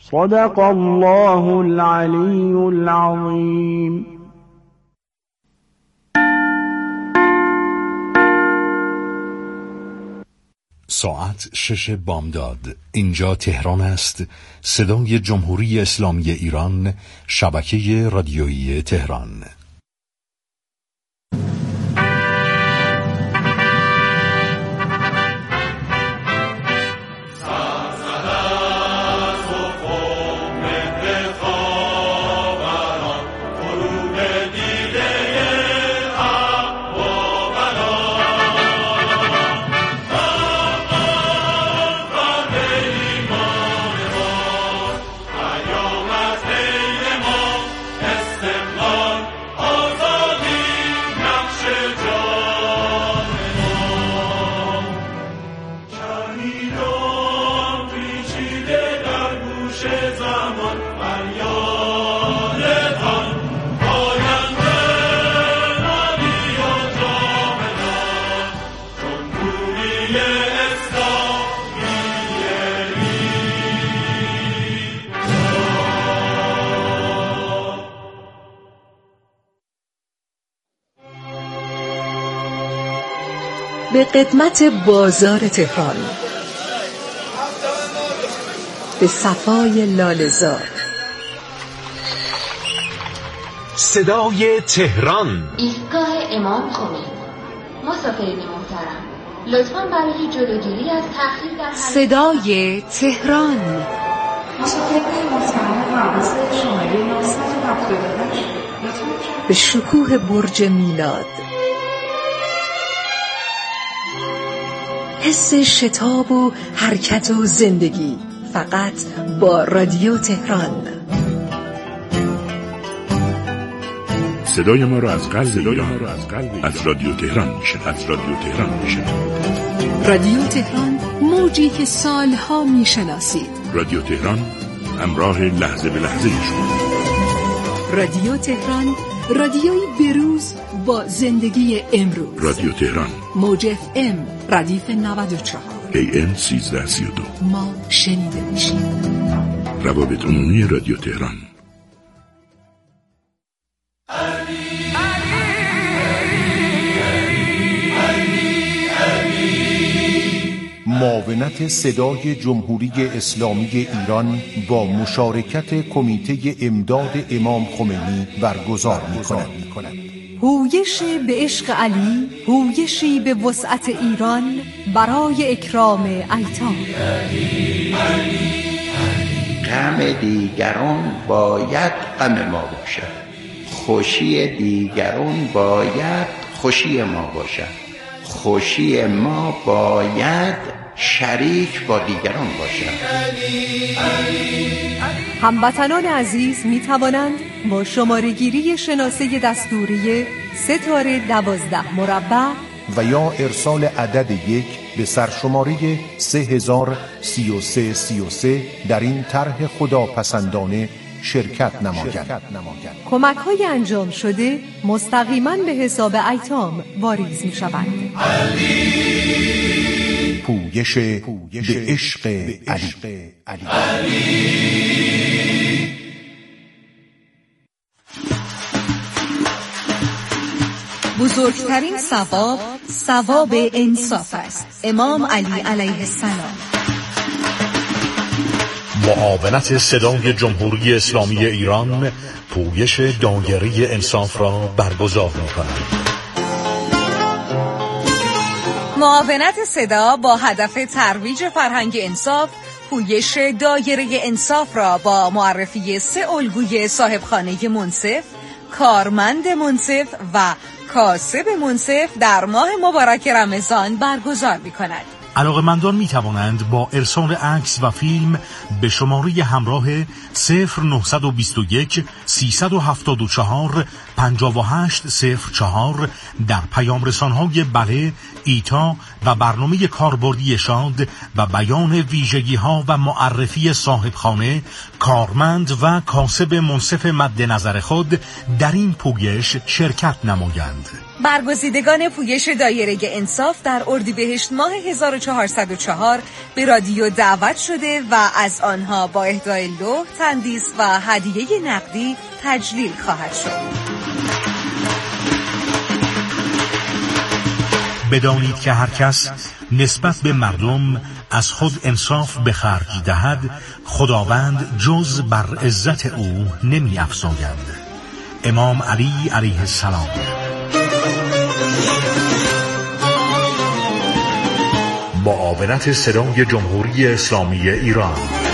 صدق الله العلی العظیم. ساعت 6 بامداد. اینجا تهران است. صدای جمهوری اسلامی ایران، شبکه رادیویی تهران. به قدمت بازار تهران، به صفای لاله‌زار، صدای تهران، ایستگاه امام خمینی. مسافرین محترم، لطفاً برای جلوگیری از تأخیر در صدای تهران. مسافرین محترم، حواس شماره 978 به شکوه برج میلاد، حس شتاب و حرکت و زندگی، فقط با رادیو تهران. صدای ما را از قلب ایران، از رادیو تهران میشه. رادیو تهران، موجی که سالها میشناسید. رادیو تهران، همراه لحظه به لحظه شما. رادیو تهران، رادیوی بروز با زندگی امروز. رادیو تهران، موج FM ردیف 94 AM 1332. ما شنیده میشیم. روابط عمومی رادیو تهران. معاونت صدای جمهوری اسلامی ایران با مشارکت کمیته امداد امام خمینی برگزار می‌کند. هویش به عشق علی، هویشی به وسعت ایران برای اکرام ایتام. غم دیگران باید غم ما باشد، خوشی دیگران باید خوشی ما باشد، خوشی ما باید شریک با دیگران باشد. هموطنان عزیز می توانند با شماره گیری شناسه دستوری ستاره 12 مربع و یا ارسال عدد 1 به سرشماره 303333 در این طرح خداپسندانه شرکت نمایند. کمک‌های انجام شده مستقیما به حساب ایتام واریز می‌شوند. پویش به عشق علی. بزرگترین ثواب، ثواب انصاف است. امام علی علیه السلام. معاونت صدای جمهوری اسلامی ایران پویش دایره انصاف را برگزار می‌کند. معاونت صدا با هدف ترویج فرهنگ انصاف، پویش دایره انصاف را با معرفی 3 الگوی صاحبخانه منصف، کارمند منصف و کاسب منصف در ماه مبارک رمضان برگزار می‌کند. علاقه‌مندان می‌توانند با ارسال عکس و فیلم به شماره همراه 0921 374 5804 در پیام رسان‌های بله، ایتا و برنامه کاربردی شاد و بیان ویژگی‌ها و معرفی صاحبخانه، کارمند و کاسب منصف مد نظر خود در این پویش شرکت نمایند. برگزیدگان پویش دایره انصاف در اردیبهشت ماه 1404 به رادیو دعوت شده و از آنها با اهدای لوح، تندیس و هدیه نقدی تجلیل خواهد شد. بدانید که هر کس نسبت به مردم از خود انصاف به خرج دهد، خداوند جز بر عزت او نمی افزاید. امام علی علیه السلام. معاونت صدای جمهوری اسلامی ایران.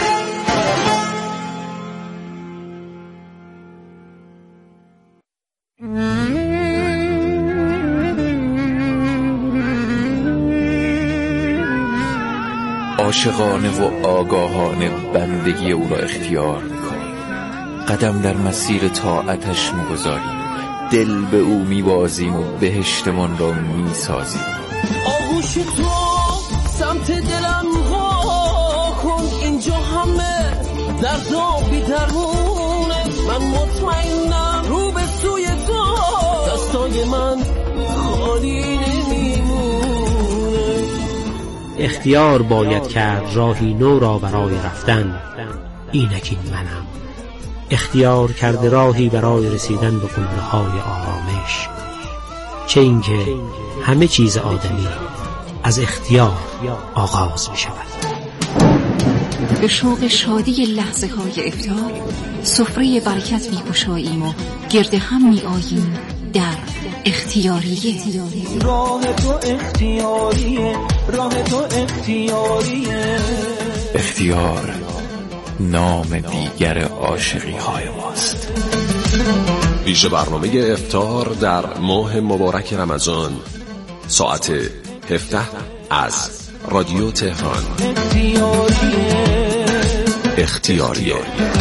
عاشقانه و آگاهانه بندگی او را اختیار می‌کنیم، قدم در مسیر طاعتش می‌گذاریم، دل به او می‌بازیم و بهشتمان را می‌سازیم. آغوش تو سمت دلم وا کن، اینجا همه درد بی درمونه، من مطمئنم رو به سوی تو دستای من خالی نمیمونه. اختیار باید کرد راهی نو را برای رفتن، اینک این منم. اختیار کرده راهی برای رسیدن به قله‌های آرامش، چه اینکه همه چیز آدمی از اختیار آغاز می شود. به شوق شادی لحظه های افطار سفره برکت می گشاییم و گرد هم می آییم در اختیاریه. راه تو اختیاریه، راه تو اختیاریه. اختیار نام دیگر عاشقی های ماست. ویژه برنامه افطار در ماه مبارک رمضان ساعت 17 از رادیو تهران. اختیاریه.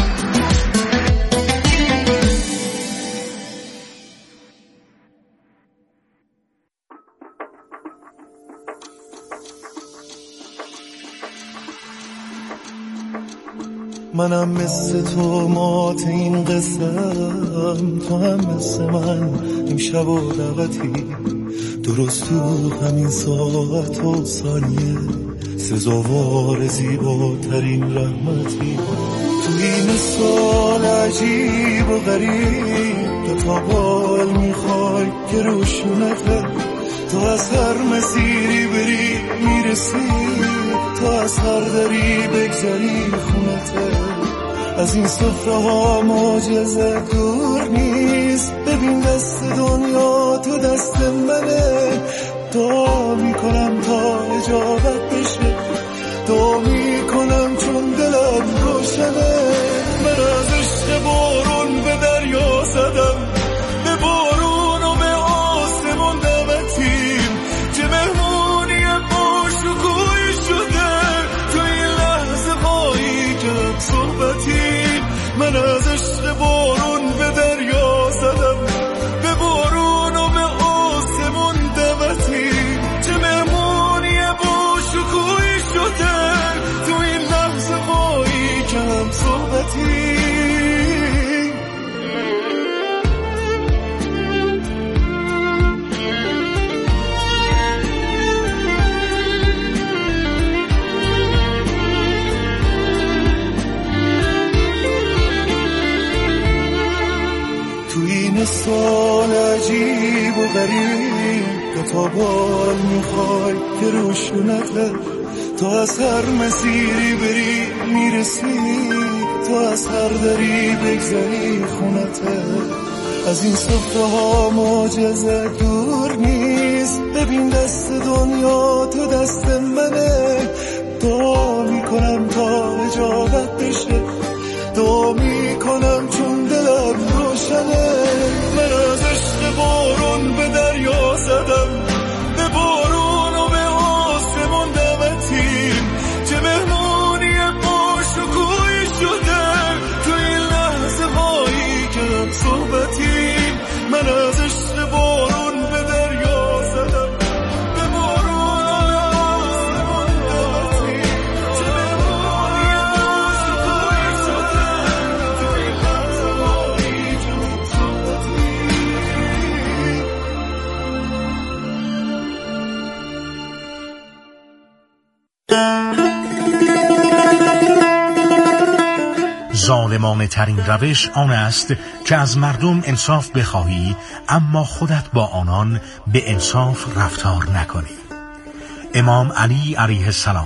منم مثل تو مات این قسم، تو هم مثل من این شب و دعوتی، درست تو همین ساعت و ثانیه سزاوار زیباترین رحمتی. تو این سال عجیب و غریب دو تا بال میخوای که روشونته، تو از هر مسیری بری میرسی، تو از هر دری بگذری خونته. از این سفره ها معجزه دور نیست، ببین دست دنیا تو دست منه. دعا میکنم تا اجابت بشه، دعا میکنم چون دلم روشنه. من از عشق بارون به دریا زدم، به بارون و به آسمون دمتیم، چه مهمونی با شکوهی شده تو این لحظه هایی که صحبتیم. من از عشق بارون به دریا زدم، به بارون و به آسمون دمتیم، چه مهمونی با شکوهی شده تو این لحظه هایی که هم صحبتیم. سال عجیب و غریب دو تا بال میخوای که روشونته، تو از هر مسیری بری میرسی، تو از هر دری بگذری خونته. از این سفره ها معجزه دور نیست، ببین دست دنیا تو دست منه. دعا میکنم تا اجابت بشه، دعا میکنم چون دلم روشنه. من از عشق بارون به دریا زدم، به بارون و به آسمون دمتیم، چه مهمونی با شکوهی شده تو این لحظه هایی که هم صحبتیم. من از عشق بارون به دریا زدم، به بارون و به آسمون دمتیم، چه مهمونی با شکوهی شده تو این لحظه هایی که هم صحبتیم. ظالمانه ترین روش آن است که از مردم انصاف بخواهی اما خودت با آنان به انصاف رفتار نکنی. امام علی علیه السلام.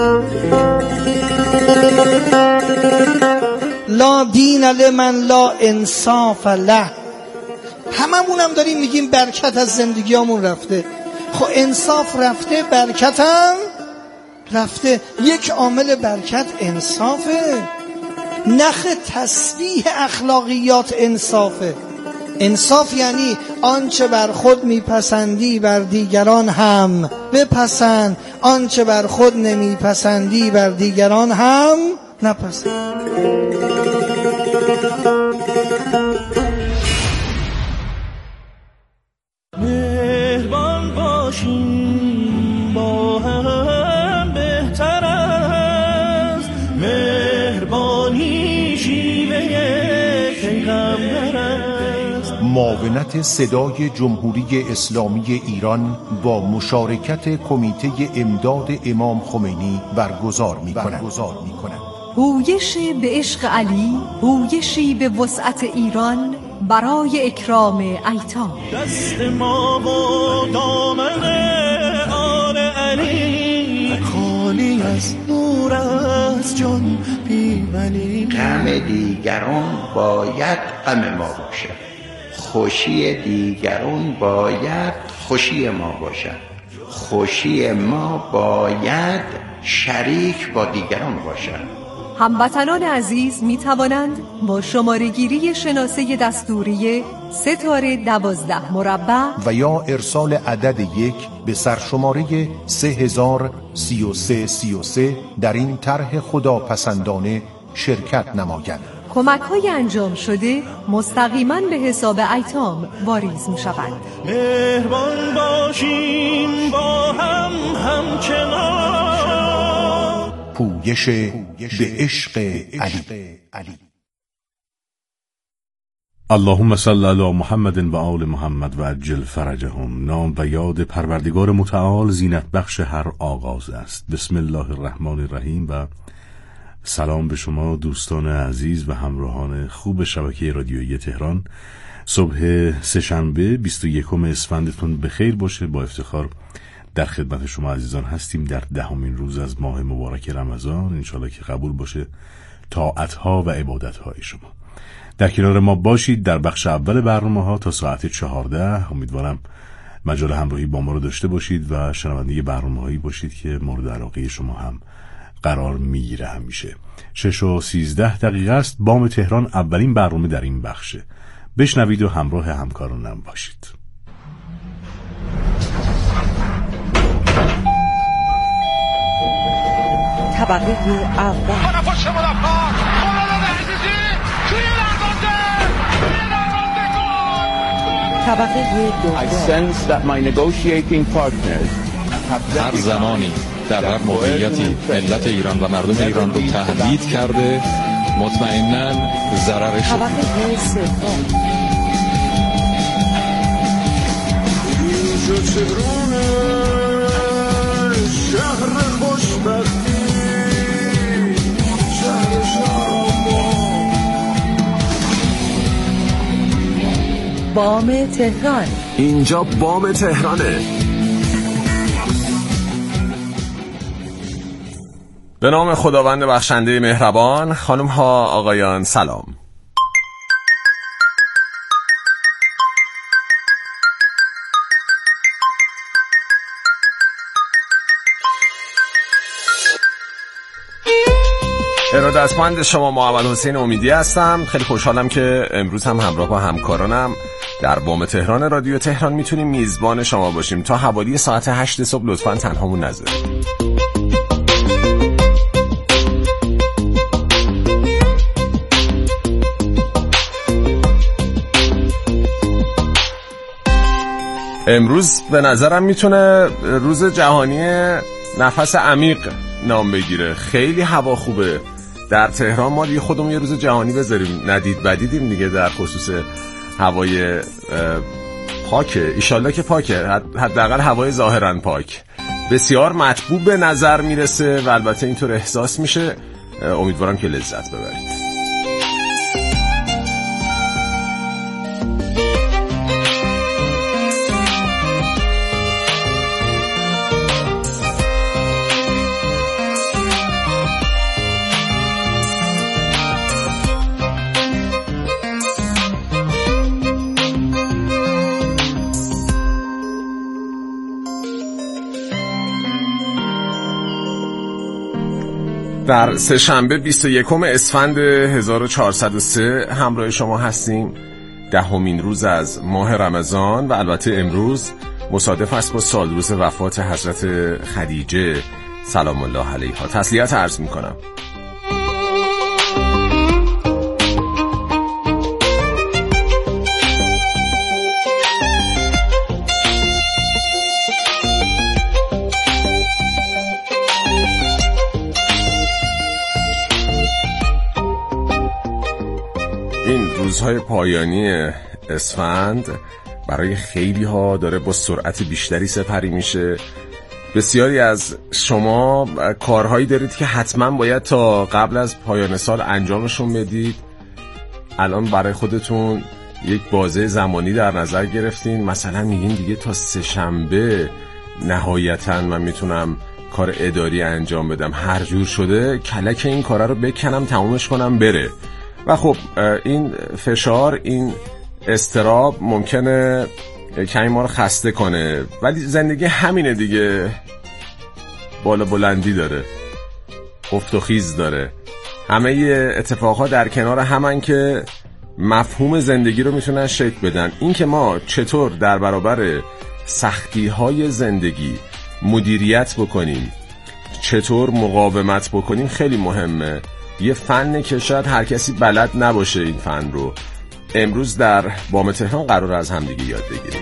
لا دین لمن لا انصاف له. هممونم داریم میگیم برکت از زندگیامون رفته. خب انصاف رفته، برکت هم رفته. یک عامل برکت انصافه. نخ تسبیح اخلاقیات انصافه. انصاف یعنی آنچه بر خود میپسندی بر دیگران هم بپسند، آنچه بر خود نمیپسندی بر دیگران هم نپسند. مهربان باشیم با هم بهتر است، مهربانی شیوه پیغمبر است. معاونت صدای جمهوری اسلامی ایران با مشارکت کمیته امداد امام خمینی برگزار می‌کند. هویش به عشق علی، هویشی به وسعت ایران برای اکرام ایتام. دست ما و دامن آل علی خالی از نور از جان بی ولی. غم دیگران باید غم ما باشد، خوشی دیگران باید خوشی ما باشد، خوشی ما باید شریک با دیگران باشد. هموطنان عزیز می توانند با شماره‌گیری شناسه دستوری 3-12 مربع و یا ارسال عدد 1 به سرشماره 303333 در این طرح خداپسندانه شرکت نمایند. کمک‌های انجام شده مستقیما به حساب ایتام واریز می‌شوند. مهربان باشیم با هم همچنان. پویش به عشق علی. اللهم صل علی محمد و آل محمد و عجل فرجهم. نام و یاد پروردگار متعال زینت بخش هر آغاز است. بسم الله الرحمن الرحیم و سلام به شما دوستان عزیز و همراهان خوب شبکه رادیویی تهران. صبح سه‌شنبه 21 اسفندتون بخیر باشه. با افتخار در خدمت شما عزیزان هستیم در 10مین روز از ماه مبارک رمضان. انشالله که قبول باشه طاعت‌ها و عبادت‌های شما. در کنار ما باشید در بخش اول برنامه‌ها تا ساعت 14. امیدوارم مجال همراهی با ما رو داشته باشید و شنونده برنامه‌هایی باشید که مورد علاقه شما هم قرار میگیره. همیشه 6:13 است. بام تهران اولین برنامه در این بخشه. بشنوید و همراه همکارانم باشید. طبقه اول. طبقه دوم. هر زمانی در هر موقعیتی ملت ایران و مردم ایران رو تهدید کرده، مطمئناً ضررش. طبقه سوم. شهر خوشبختی، شهر بام تهران. اینجا بام تهرانه. به نام خداوند بخشنده مهربان. خانم ها آقایان سلام. ارادتمند شما معول حسین امیدی هستم. خیلی خوشحالم که امروز هم همراه با همکارانم در بام تهران رادیو تهران میتونیم میزبان شما باشیم. تا حوالی ساعت 8 صبح لطفاً تنهامون نذارید. امروز به نظرم میتونه روز جهانی نفس عمیق نام بگیره. خیلی هوا خوبه در تهران. ما دیگه خودمون یه روز جهانی بذاریم ندید بدیدیم دیگه در خصوص هوای پاکه. ایشالله که پاکه، حداقل هوای ظاهرا پاک. بسیار مطبوع به نظر میرسه و البته اینطور احساس میشه. امیدوارم که لذت ببرید. در سه‌شنبه 21 اسفند 1403 همراه شما هستیم. 10مین روز از ماه رمضان و البته امروز مصادف است با سالروز وفات حضرت خدیجه سلام الله علیها. تسلیت عرض میکنم. این روزهای پایانی اسفند برای خیلی ها داره با سرعت بیشتری سپری میشه. بسیاری از شما کارهایی دارید که حتما باید تا قبل از پایان سال انجامشون بدید. الان برای خودتون یک بازه زمانی در نظر گرفتین، مثلا میگین دیگه تا سه‌شنبه نهایتا من میتونم کار اداری انجام بدم، هر جور شده کلک این کارا رو بکنم تمومش کنم بره. و خب این فشار، این اضطراب ممکنه کمی ما رو خسته کنه، ولی زندگی همینه دیگه، بالا بلندی داره، افت و خیز داره. همه اتفاقها در کنار همن که مفهوم زندگی رو میتونن شکل بدن. این که ما چطور در برابر سختی‌های زندگی مدیریت بکنیم، چطور مقاومت بکنیم خیلی مهمه. یه فنه که شاید هر کسی بلد نباشه این فن رو. امروز در بام تهران قرار از همدیگه یاد بگیریم.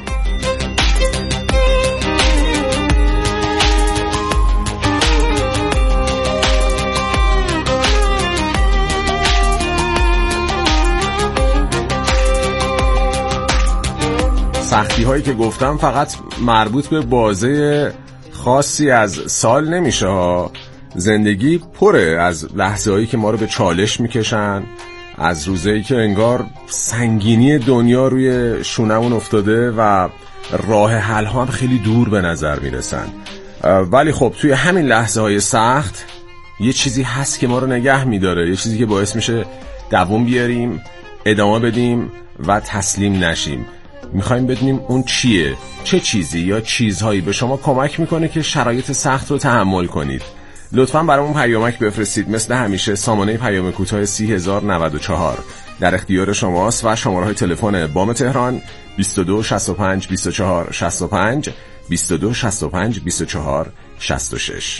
سختی هایی که گفتم فقط مربوط به بازه خاصی از سال نمیشه ها. زندگی پره از لحظه هایی که ما رو به چالش میکشن، از روزایی که انگار سنگینی دنیا روی شونمون افتاده و راه حل ها هم خیلی دور به نظر میرسن. ولی خب توی همین لحظه های سخت یه چیزی هست که ما رو نگه میداره، یه چیزی که باعث میشه دوام بیاریم، ادامه بدیم و تسلیم نشیم. میخوایم بدونیم اون چیه، چه چیزی یا چیزهایی به شما کمک میکنه که شرایط سخت رو تحمل کنید. لطفاً برامون پیامک بفرستید. مثل همیشه سامانه پیام کوتاه 30094 در اختیار شماست و شماره‌های تلفن بام تهران 22 65 24 65 22 65 24 66.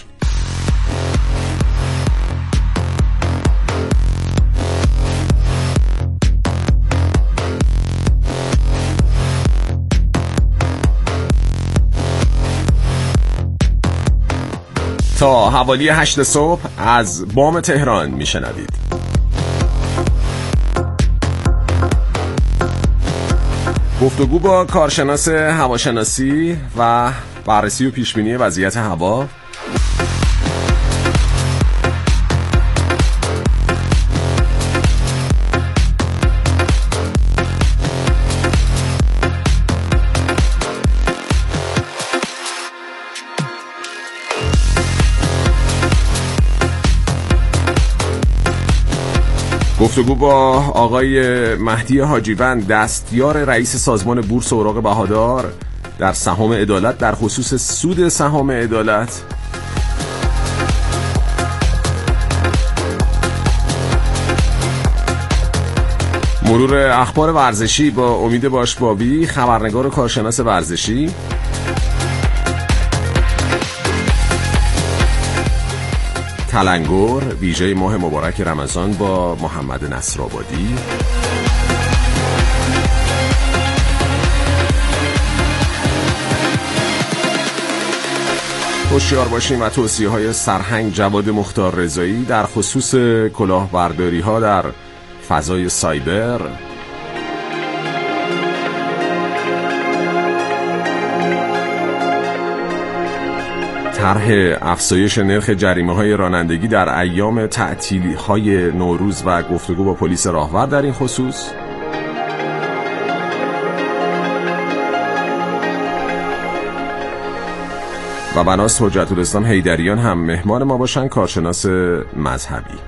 تا حوالی 8 صبح از بام تهران میشنوید. گفتگو با کارشناس هواشناسی و بررسی و پیشبینی وضعیت هوا. گفتگو با آقای مهدی حاجیوند، دستیار رئیس سازمان بورس اوراق بهادار در سهام عدالت در خصوص سود سهام عدالت. مرور اخبار ورزشی با امید باشبابی، خبرنگار و کارشناس ورزشی. تلنگر ویژه ماه مبارک رمضان با محمد نصرآبادی. هوشیار باشیم و توصیه‌های سرهنگ جواد مختار رضایی در خصوص کلاهبرداری‌ها در فضای سایبر. طرح افزایش نرخ جریمه‌های رانندگی در ایام تعطیلی‌های نوروز و گفتگو با پلیس راهور در این خصوص. و بناس حجت‌الاسلام حیدریان هم مهمان ما باشن، کارشناس مذهبی.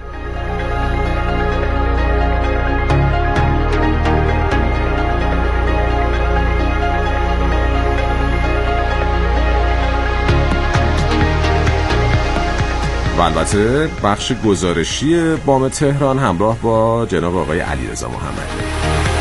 و البته بخش گزارشی بام تهران همراه با جناب آقای علیرضا محمدی.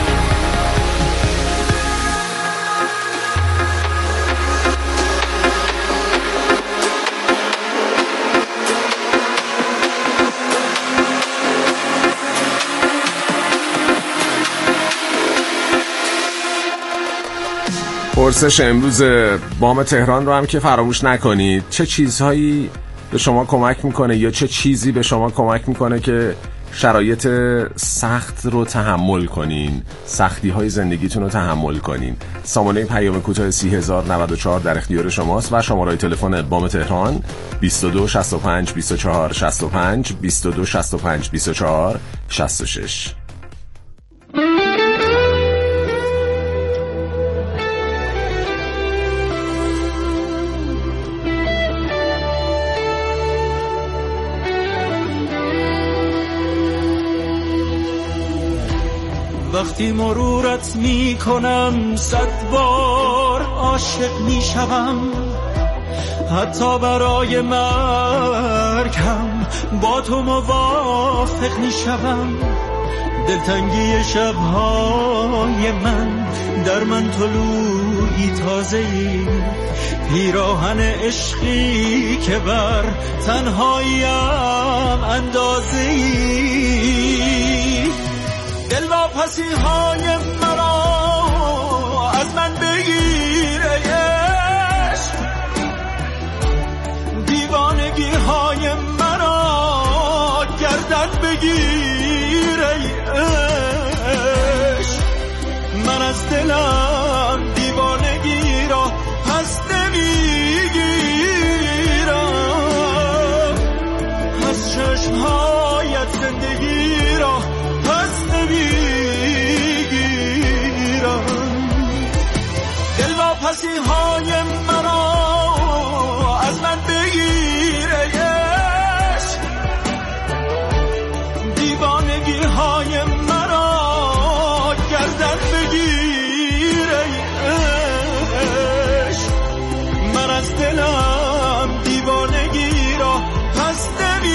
پرسش امروز بام تهران رو هم که فراموش نکنید. چه چیزهایی به شما کمک میکنه یا چه چیزی به شما کمک میکنه که شرایط سخت رو تحمل کنین، سختی های زندگیتون رو تحمل کنین؟ سامانه پیام کوتاه 30,094 در اختیار شماست و شماره تلفن بام تهران 22 65 24 65 22 65 24 66. وقتی مرورت می کنم 100 بار عاشق می شوم، حتی برای مرگم با تو موافق می شوم. دلتنگی شبهای من در من طلوعی تازه‌ای، پیراهن عشقی که بر تنهاییم اندازه‌ای. دلواپسی های مرا از من بگیر ای عشق، دیوانگی های مرا گردن بگیر ای عشق. من از دلم دیوانگی را پس نمیگیرم، از چشمهایت زندگی را پس نمیگیرم. دلواپسی های مرا از من بگیر ای عشق، دیوانگی های مرا گردن بگیر ای عشق. من از دلم دیوانگی را پس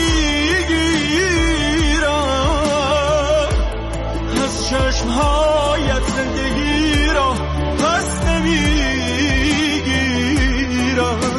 نمیگیرم، از چشمهایت زندگی را پس نمیگیرم.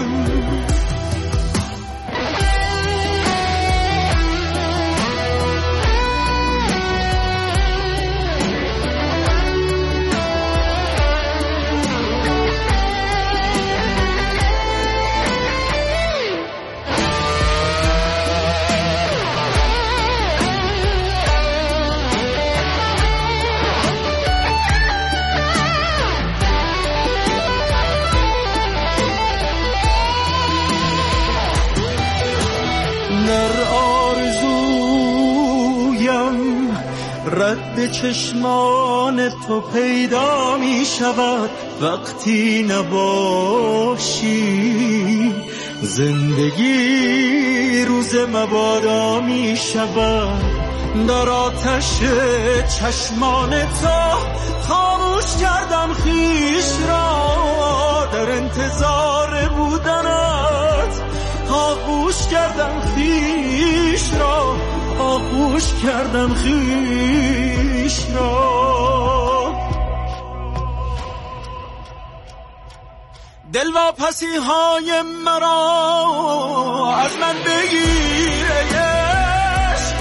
رد چشمان تو پیدا می شود وقتی نباشی، زندگی روز مبادا می شود. در آتش چشمان تو خاموش کردم خویش را، در انتظار بودنت آغوش کردم خویش را، آغوش کردم خویش را. دلواپسی های مرا از من بگیر ای عشق،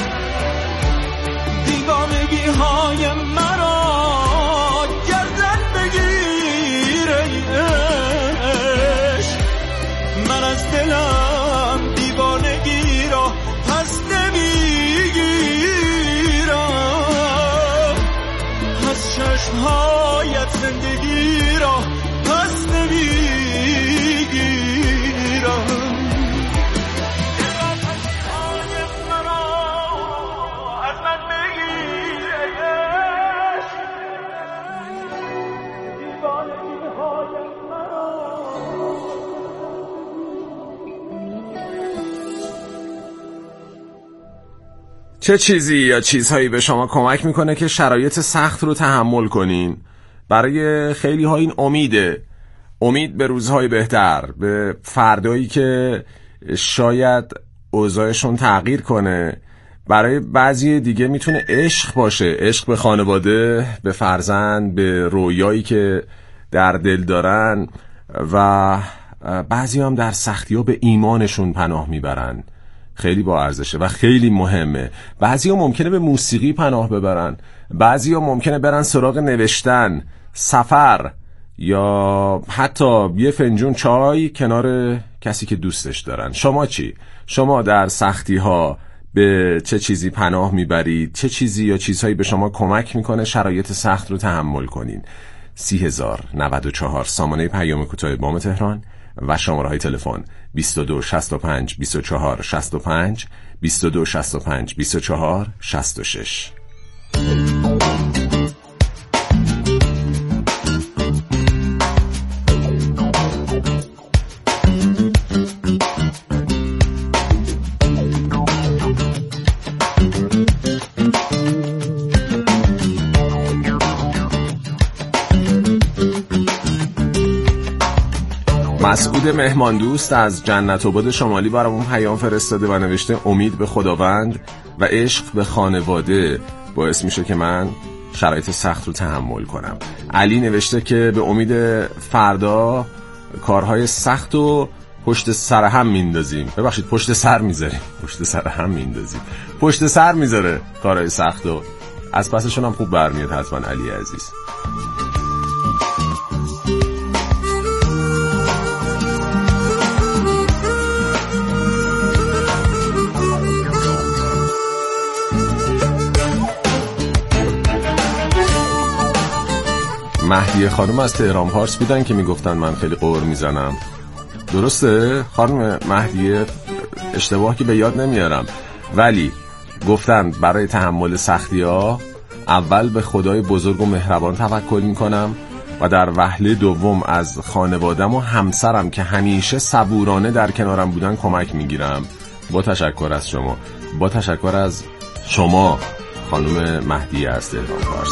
دیوانگی های مرا گردن بگیر ای عشق. من از دلم دیوانگی را پس نمیگیرم، از چشمهایت زندگی را پس نمیگیرم. از من بگیر ای عشق، دیوانگی های مرا. چه چیزی یا چیزهایی به شما کمک میکنه که شرایط سخت رو تحمل کنین؟ برای خیلی ها این امیده، امید به روزهای بهتر، به فردایی که شاید اوضاعشون تغییر کنه. برای بعضی دیگه میتونه عشق باشه، عشق به خانواده، به فرزند، به رویایی که در دل دارن، و بعضی هم در سختی ها به ایمانشون پناه میبرن. خیلی با ارزشه و خیلی مهمه. بعضی ها ممکنه به موسیقی پناه ببرن، بعضی ها ممکنه برن سراغ نوشتن، سفر، یا حتی یه فنجون چای کنار کسی که دوستش دارن. شما چی؟ شما در سختی ها به چه چیزی پناه میبرید؟ چه چیزی یا چیزهایی به شما کمک میکنه شرایط سخت رو تحمل کنین؟ 30,094 سامانه پیام کوتاه بام تهران و شماره های تلفن 22 65 24 65 22 65 24 66. مسعود مهمان دوست از جنت آباد شمالی برامون پیام فرستاده و نوشته امید به خداوند و عشق به خانواده باعث میشه که من شرایط سخت رو تحمل کنم. علی نوشته که به امید فردا کارهای سخت رو پشت سر هم میندازیم. ببخشید پشت سر میذاریم، پشت سر هم میندازیم، پشت سر میذاره کارهای سخت رو. از پسشون هم خوب برمیاد حتما علی عزیز. مهدیه خانم از تهران پارس بودن که میگفتن من خیلی قور میزنم. درسته خانم مهدیه؟ اشتباه که به یاد نمیارم، ولی گفتن برای تحمل سختی ها اول به خدای بزرگ و مهربان توکل میکنم و در وهله دوم از خانوادم و همسرم که همیشه صبورانه در کنارم بودن کمک میگیرم. با تشکر از شما، با تشکر از شما خانم مهدیه از تهران پارس.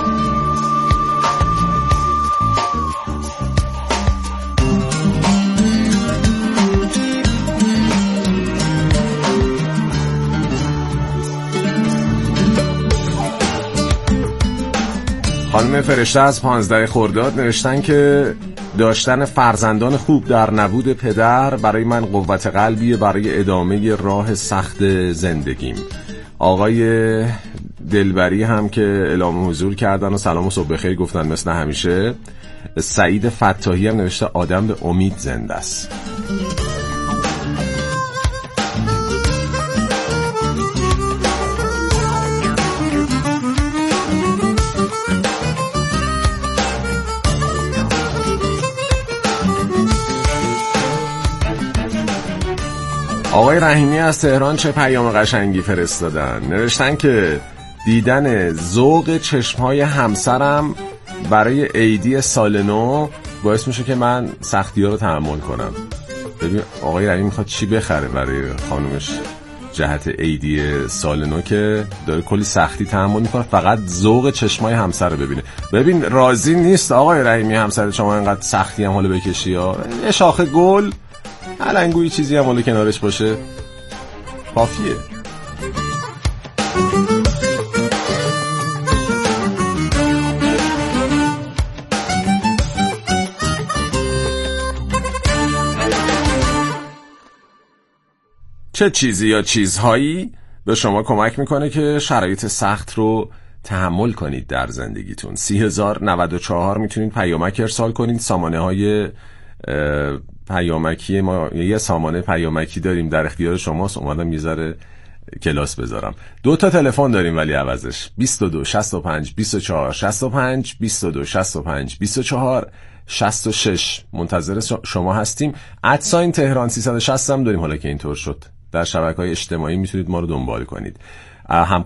خانم فرشته از 15 خرداد نوشتن که داشتن فرزندان خوب در نبود پدر برای من قوت قلبیه برای ادامه راه سخت زندگیم. آقای دلبری هم که اعلام حضور کردن و سلام و صبح بخیر گفتن مثل همیشه. سعید فتاحی هم نوشته آدم به امید زنده است. آقای رحیمی از تهران چه پیام قشنگی فرستادن. نوشتن که دیدن ذوق چشمهای همسرم برای عیدی سال نو باعث میشه که من سختی ها رو تحمل کنم. ببین آقای رحیمی میخواد چی بخره برای خانومش جهت عیدی سال نو که داره کلی سختی تحمل میکنه، فقط ذوق چشمای همسر رو ببینه. ببین راضی نیست آقای رحیمی همسر شما اینقدر سختی هم حالا بکشی ها. یه شاخه گل علنگوی چیزی هم حالا کنارش باشه کافیه. چه چیزی یا چیزهایی به شما کمک میکنه که شرایط سخت رو تحمل کنید در زندگیتون؟ 30,094 میتونید پیامک ارسال کنید. سامانه های پیامکی ما یه سامانه پیامکی داریم در اختیار شماست. اومدم یه ذره کلاس بذارم. 2 تا تلفن داریم ولی عوضش 22 65 24 65 22 65 24 66. منتظر شما هستیم. @ تهران 360 هم داریم حالا که اینطور شد. در شبکه‌های اجتماعی میتونید ما رو دنبال کنید.